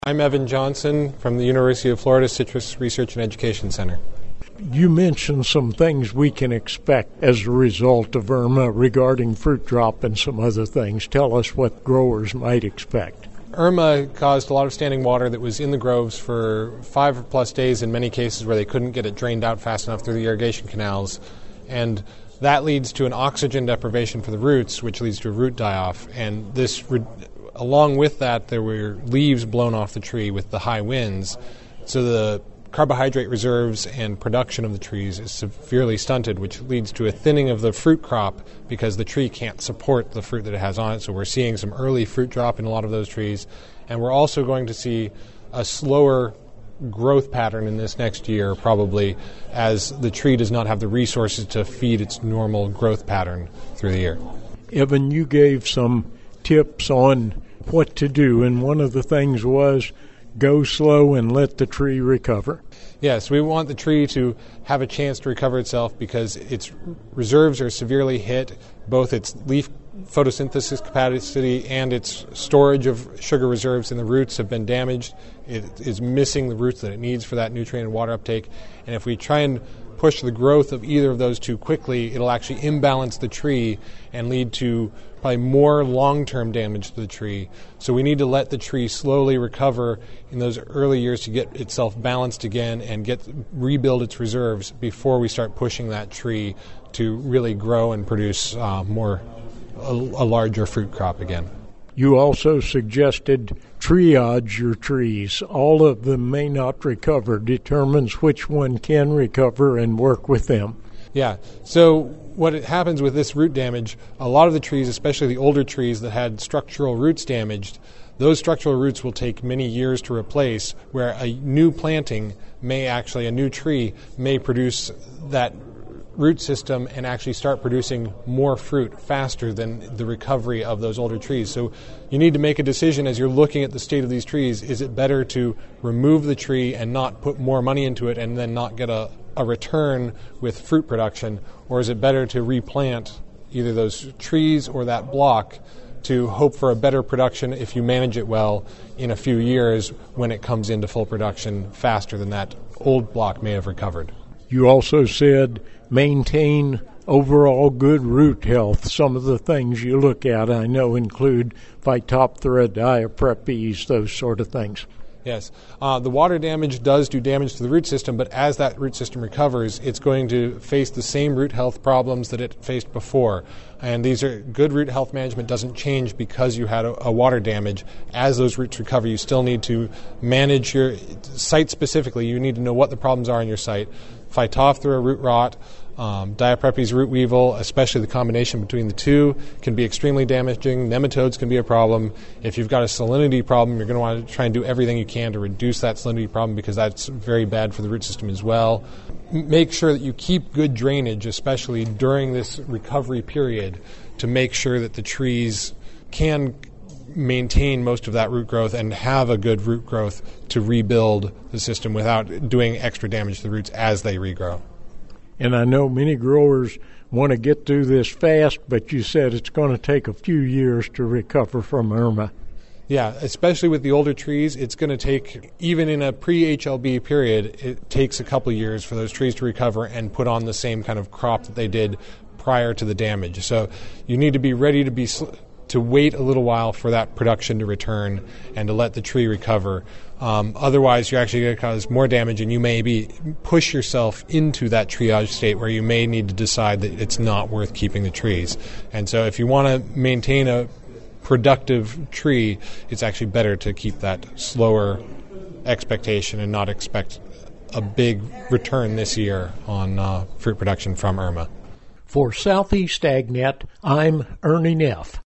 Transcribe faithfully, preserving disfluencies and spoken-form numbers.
I'm Evan Johnson from the University of Florida Citrus Research and Education Center. You mentioned some things we can expect as a result of Irma regarding fruit drop and some other things. Tell us what growers might expect. Irma caused a lot of standing water that was in the groves for five plus days in many cases where they couldn't get it drained out fast enough through the irrigation canals. And that leads to an oxygen deprivation for the roots, which leads to a root die-off. And this, along with that, there were leaves blown off the tree with the high winds. So the carbohydrate reserves and production of the trees is severely stunted, which leads to a thinning of the fruit crop because the tree can't support the fruit that it has on it. So we're seeing some early fruit drop in a lot of those trees. And we're also going to see a slower growth pattern in this next year, probably, as the tree does not have the resources to feed its normal growth pattern through the year. Evan, you gave some tips on what to do, and one of the things was go slow and let the tree recover. Yes, we want the tree to have a chance to recover itself because its reserves are severely hit, both its leaf photosynthesis capacity and its storage of sugar reserves in the roots have been damaged. It is missing the roots that it needs for that nutrient and water uptake. And if we try and push the growth of either of those too quickly, it'll actually imbalance the tree and lead to probably more long-term damage to the tree. So we need to let the tree slowly recover in those early years to get itself balanced again and get rebuild its reserves before we start pushing that tree to really grow and produce uh, more a, a larger fruit crop again. You also suggested triage your trees. All of them may not recover. Determines which one can recover and work with them. Yeah. So what happens with this root damage, a lot of the trees, especially the older trees that had structural roots damaged, those structural roots will take many years to replace, where a new planting may actually, a new tree may produce that root system and actually start producing more fruit faster than the recovery of those older trees. So you need to make a decision as you're looking at the state of these trees. Is it better to remove the tree and not put more money into it and then not get a, a return with fruit production, or is it better to replant either those trees or that block to hope for a better production if you manage it well in a few years when it comes into full production faster than that old block may have recovered? You also said maintain overall good root health. Some of the things you look at, I know, include Phytophthora, Diaprepes, those sort of things. Yes. Uh, the water damage does do damage to the root system, but as that root system recovers, it's going to face the same root health problems that it faced before. And these are good root health management doesn't change because you had a, a water damage. As those roots recover, you still need to manage your site specifically. You need to know what the problems are in your site. Phytophthora root rot, um, Diaprepes root weevil, especially the combination between the two, can be extremely damaging. Nematodes can be a problem. If you've got a salinity problem, you're going to want to try and do everything you can to reduce that salinity problem because that's very bad for the root system as well. M- make sure that you keep good drainage, especially during this recovery period, to make sure that the trees can maintain most of that root growth and have a good root growth to rebuild the system without doing extra damage to the roots as they regrow. And I know many growers want to get through this fast, but you said it's going to take a few years to recover from Irma. Yeah, especially with the older trees, it's going to take, even in a pre-H L B period, it takes a couple of years for those trees to recover and put on the same kind of crop that they did prior to the damage. So you need to be ready to be sl- to wait a little while for that production to return and to let the tree recover. Um, otherwise, you're actually going to cause more damage, and you may be push yourself into that triage state where you may need to decide that it's not worth keeping the trees. And so if you want to maintain a productive tree, it's actually better to keep that slower expectation and not expect a big return this year on uh, fruit production from Irma. For Southeast AgNet, I'm Ernie Neff.